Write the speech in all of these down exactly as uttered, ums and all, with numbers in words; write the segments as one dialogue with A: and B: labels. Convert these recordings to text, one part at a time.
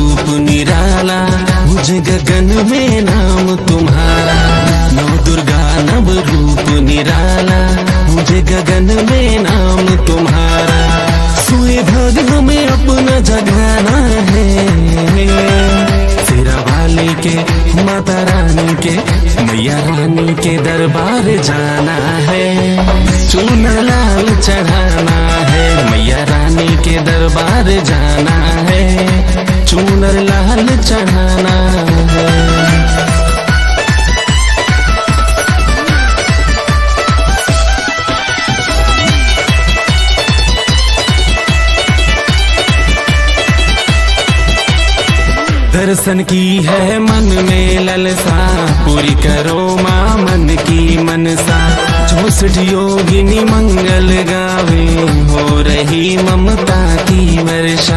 A: रूप निराला, मुझे गगन में नाम तुम्हारा। नव दुर्गा नव रूप निराला, मुझे गगन में नाम तुम्हारा। सोए भाग हमें अपना जगाना है, सिरा वाली के माता रानी के मैया रानी के दरबार जाना है। चूना लाल चढ़ाना है, मैया रानी के दरबार जाना है। चूनर लाल चढ़ाना है। दर्शन की है मन में ललसा, पूरी करो माँ मन की मनसा। चौसठ योगिनी मंगल गावे, हो रही ममता की वर्षा।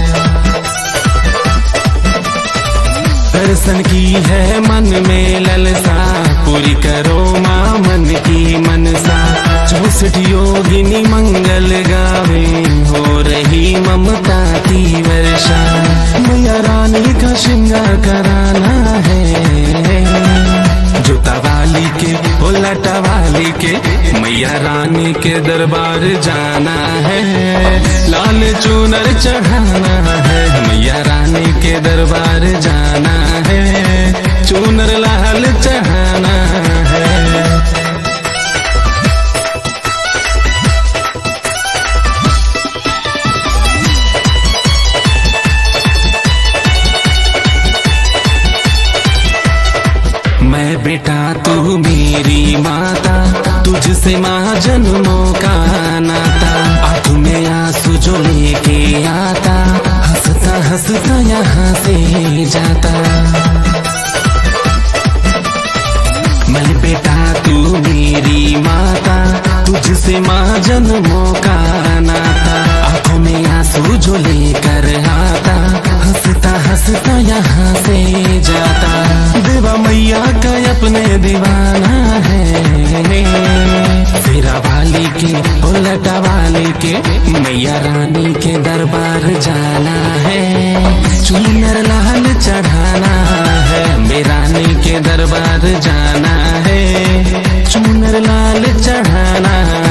A: दर्शन की है मन में ललसा, पूरी करो माँ मन की मनसा। चौसठ योगिनी मंगल गावे, हो रही ममता की वर्षा। मैया रानी का श्रृंगार कराना है, जोता वाली के उलटा वाली के मैया रानी के दरबार जाना है। लाल चूनर चढ़ाना है, मैया रानी के दरबार जाना है। चूनर लाल चढ़ाना है। मैं बेटा तू मेरी माता, तुझसे माँ जन्मों का नाता। आँख में आंसू जो लेके आता, हंसता हंसता यहाँ से जाता। मैं बेटा तू मेरी माता, तुझसे माँ जन्मों का नाता। आँखों में आंसू जो लेकर आता, हंसता हंसता यहाँ से जाता। देवा मैया का अपने दीवाना है, सिरा वाली के उलटा वाली के मैया रानी के दरबार जाना है। चूनर लाल चढ़ाना है, मेरा रानी के दरबार जाना है। चूनर लाल चढ़ाना